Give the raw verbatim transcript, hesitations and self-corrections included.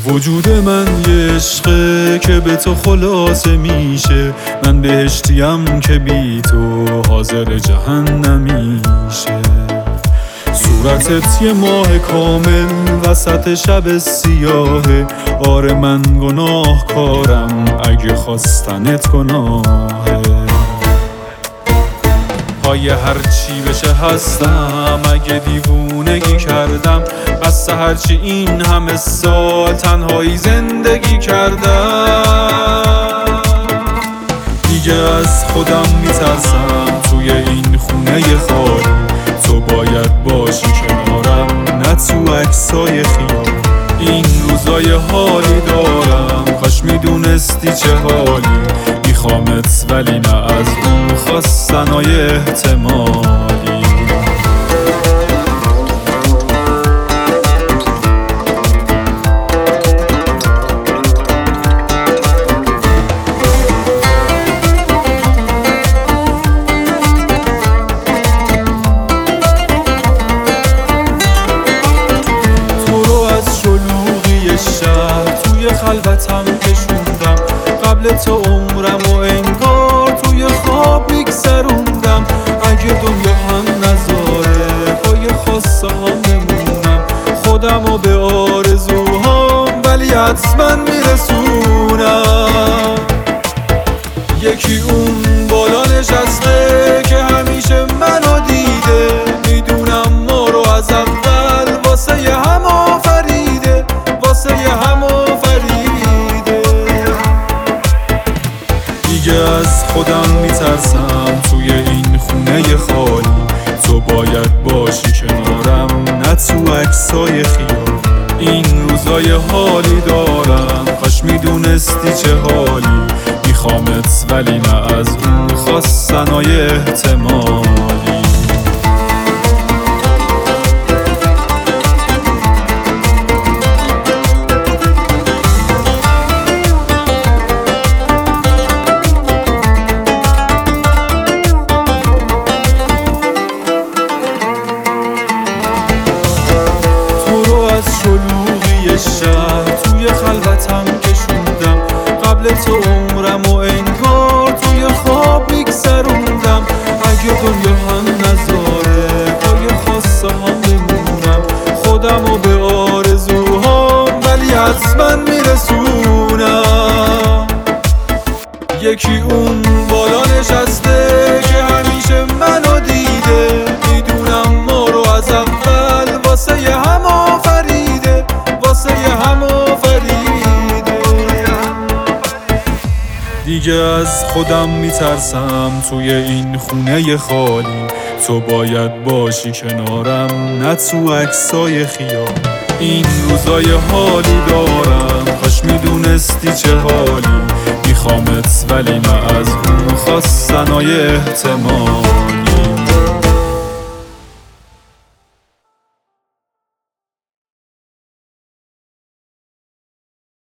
وجود من یه عشقه که به تو خلاصه میشه، من بهشتیم که بی تو حاضر جهنمیشه. صورتت یه ماه کامل وسط شب سیاهه، آره من گناه کارم اگه خواستنت گناهه. پای هرچی بشه هستم، اگه دیوونگی کردم قصه هرچی این همه سال تنهایی زندگی کردم. دیگه از خودم میترسم توی این خونه خالی، تو باید باشی کنارم نه تو عکسای خیال. این روزای حالی دارم کاش میدونستی چه حالی، میخوامت ولی نه از اون خواستنای احتمالی. توی خلوتم کشوندم قبل تو عمرم و انگار توی خواب میگذروندم. اگه دنیا هم نذاره پای خواسته هم بمونم، خودم و به آرزوهام ولی حتما میرسونم. یکی اون بالا نشسته که همیشه منو دیده، میدونم ما رو از اول واسه ی هم آفریده، واسه ی هم آفریده. دیگه از خودم میترسم توی این خونه خالی، تو باید باشی کنارم نه تو عکسای خیال. این روزای حالی دارم کاش میدونستی چه حالی، میخوامت ولی نه از اون خواستنای احتمالی. شلوغی شهر توی خلوتم کشوندم قبل تو عمرم و انگار توی خواب میگذروندم. اگه دنیا هم نذاره پای خواسته هم بمونم، خودم و به آرزوهام ولی حتما میرسونم. یکی اون بالا نشسته که همیشه منو دیده، میدونم ما رو از اول واسه ی هم آفریده، واسه ی هم آفریده. دیگه از خودم میترسم توی این خونه خالی، تو باید باشی کنارم نه تو عکسای خیال. این روزای حالی دارم کاش میدونستی چه حالی، میخوامت ولی نه از اون خواستنای احتمالی.